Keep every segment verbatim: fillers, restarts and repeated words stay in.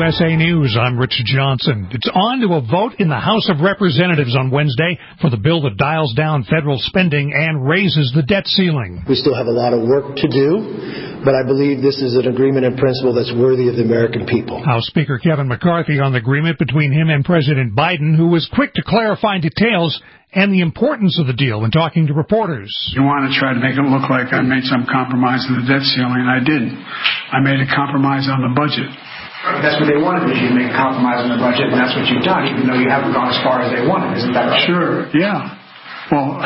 S A News, I'm Rich Johnson. It's on to a vote in the House of Representatives on Wednesday for the bill that dials down federal spending and raises the debt ceiling. We still have a lot of work to do, but I believe this is an agreement in principle that's worthy of the American people. House Speaker Kevin McCarthy on the agreement between him and President Biden, who was quick to clarify details and the importance of the deal when talking to reporters. You want to try to make it look like I made some compromise on the debt ceiling, and I didn't. I made a compromise on the budget. That's what they wanted, is you make a compromise on the budget, and that's what you've done, even though you haven't gone as far as they wanted. Isn't that right? Sure, yeah. Well,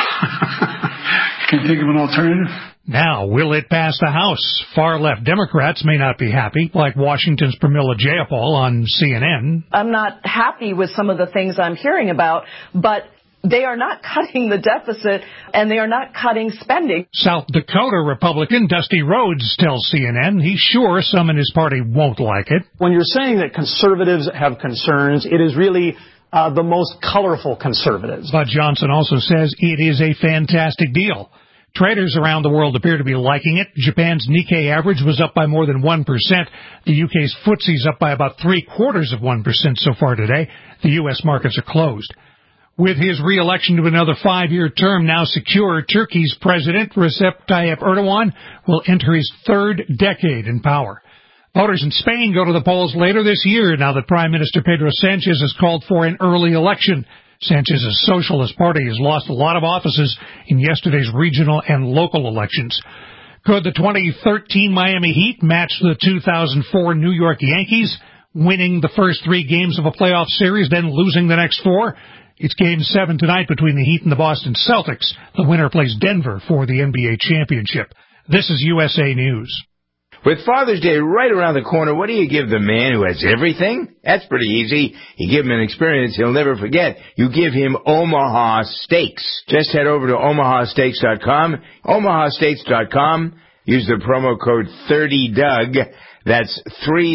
can you think of an alternative? Now, will it pass the House? Far-left Democrats may not be happy, like Washington's Pramila Jayapal on C N N. I'm not happy with some of the things I'm hearing about, but they are not cutting the deficit, and they are not cutting spending. South Dakota Republican Dusty Rhodes tells C N N he's sure some in his party won't like it. When you're saying that conservatives have concerns, it is really uh, the most colorful conservatives. But Johnson also says it is a fantastic deal. Traders around the world appear to be liking it. Japan's Nikkei average was up by more than one percent. The U K's F T S E's up by about three-quarters of one percent so far today. The U S markets are closed. With his re-election to another five-year term now secure, Turkey's President Recep Tayyip Erdogan will enter his third decade in power. Voters in Spain go to the polls later this year now that Prime Minister Pedro Sanchez has called for an early election. Sanchez's Socialist Party has lost a lot of offices in yesterday's regional and local elections. Could the twenty thirteen Miami Heat match the two thousand four New York Yankees, winning the first three games of a playoff series, then losing the next four? It's Game seven tonight between the Heat and the Boston Celtics. The winner plays Denver for the N B A championship. This is U S A News. With Father's Day right around the corner, what do you give the man who has everything? That's pretty easy. You give him an experience he'll never forget. You give him Omaha Steaks. Just head over to omaha steaks dot com. omaha steaks dot com. Use the promo code thirty Doug. That's thirty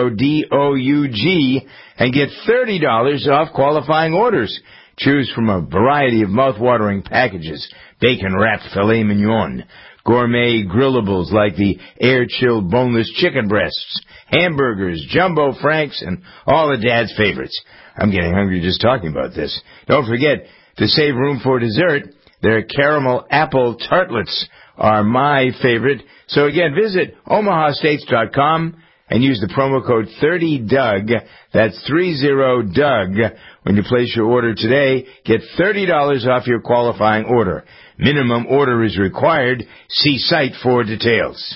D O U G, and get thirty dollars off qualifying orders. Choose from a variety of mouth-watering packages: bacon-wrapped filet mignon, gourmet grillables like the air-chilled boneless chicken breasts, hamburgers, jumbo franks, and all of Dad's favorites. I'm getting hungry just talking about this. Don't forget to save room for dessert. Their caramel apple tartlets are my favorite. So again, visit omaha steaks dot com and use the promo code thirty Doug. That's thirty Doug. When you place your order today, get thirty dollars off your qualifying order. Minimum order is required. See site for details.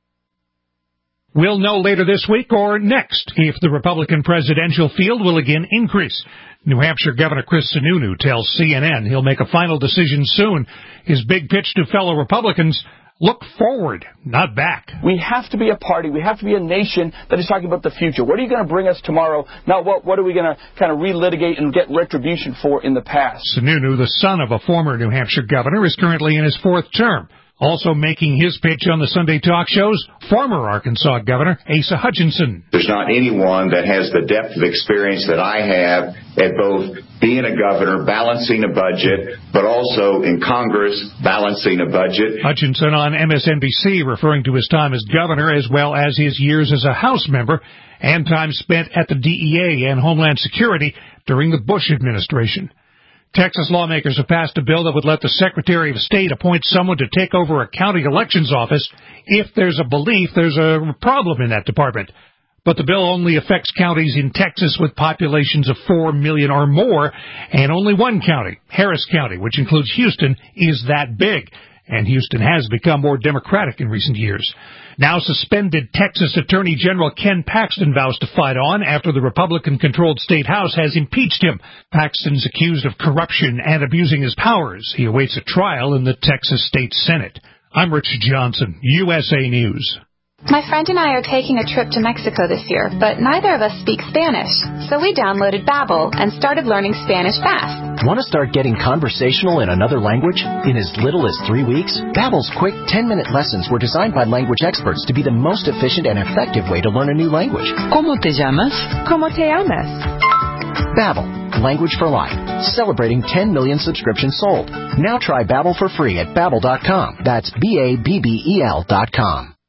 We'll know later this week or next if the Republican presidential field will again increase. New Hampshire Governor Chris Sununu tells C N N he'll make a final decision soon. His big pitch to fellow Republicans: look forward, not back. We have to be a party. We have to be a nation that is talking about the future. What are you going to bring us tomorrow? Not what, what are we going to kind of relitigate and get retribution for in the past? Sununu, the son of a former New Hampshire governor, is currently in his fourth term. Also making his pitch on the Sunday talk shows, former Arkansas Governor Asa Hutchinson. There's not anyone that has the depth of experience that I have at both being a governor, balancing a budget, but also in Congress, balancing a budget. Hutchinson on M S N B C referring to his time as governor as well as his years as a House member and time spent at the D E A and Homeland Security during the Bush administration. Texas lawmakers have passed a bill that would let the Secretary of State appoint someone to take over a county elections office if there's a belief there's a problem in that department. But the bill only affects counties in Texas with populations of four million or more, and only one county, Harris County, which includes Houston, is that big. And Houston has become more Democratic in recent years. Now suspended Texas Attorney General Ken Paxton vows to fight on after the Republican-controlled state House has impeached him. Paxton's accused of corruption and abusing his powers. He awaits a trial in the Texas State Senate. I'm Rich Johnson, U S A News. My friend and I are taking a trip to Mexico this year, but neither of us speak Spanish. So we downloaded Babbel and started learning Spanish fast. Want to start getting conversational in another language? In as little as three weeks, Babbel's quick ten-minute lessons were designed by language experts to be the most efficient and effective way to learn a new language. ¿Cómo te llamas? ¿Cómo te llamas? Babbel, language for life. Celebrating ten million subscriptions sold. Now try Babbel for free at babbel dot com. That's B A B B E L dot com.